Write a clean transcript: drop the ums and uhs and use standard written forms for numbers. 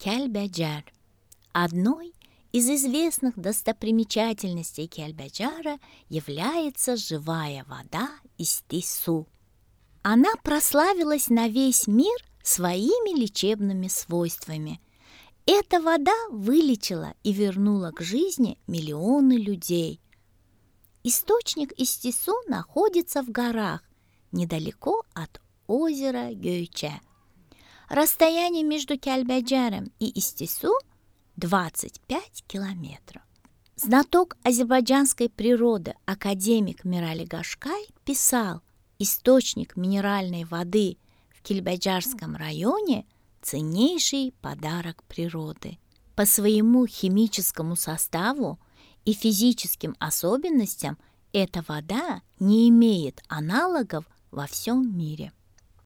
Кельбеджар. Одной из известных достопримечательностей Кельбеджара является живая вода Истису. Она прославилась на весь мир своими лечебными свойствами. Эта вода вылечила и вернула к жизни миллионы людей. Источник Истису находится в горах, недалеко от озера Гöyçe. Расстояние между Кельбеджаром и Истису 25 километров. Знаток азербайджанской природы академик Мирали Гашкай писал: источник минеральной воды в Кельбеджарском районе – ценнейший подарок природы. По своему химическому составу и физическим особенностям эта вода не имеет аналогов во всем мире.